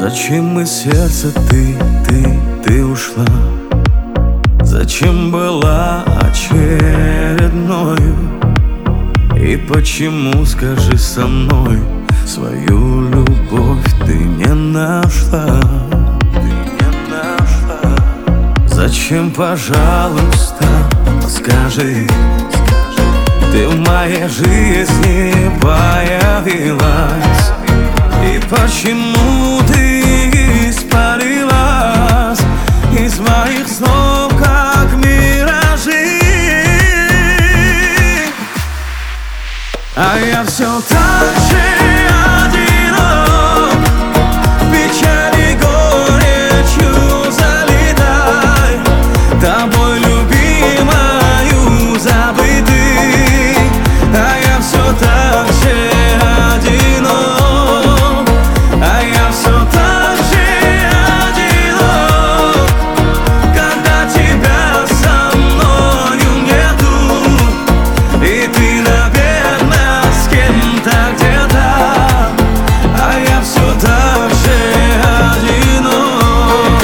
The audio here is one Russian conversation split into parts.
Зачем из сердца ты ушла? Зачем была очередною? И почему, скажи, со мной свою любовь ты не нашла? Зачем, пожалуйста, скажи, ты в моей жизни появилась? И почему ты испарилась из моих снов, как миражи? А я все так же одинок, печали горечью залитай, тобой любимою забытый. А я все так же одинок, а я все так же одинок, когда тебя со мною нету, и ты, наверное, с кем-то где-то. А я все так же одинок.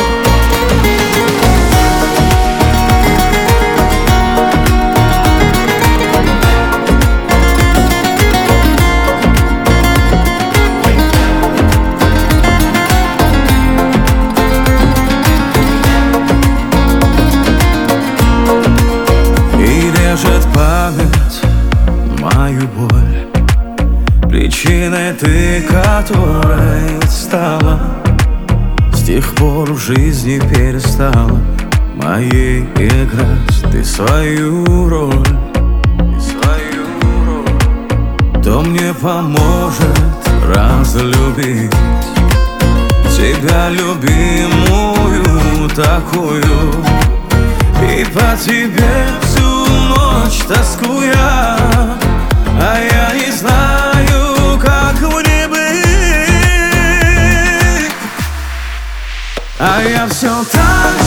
И режет память мою боль, причиной ты, которой стала. С тех пор в жизни перестала моей играть ты свою роль. Кто мне поможет разлюбить тебя, любимую такую, и по тебе всю ночь тоскуя? А я не знаю, как мне быть. А я все так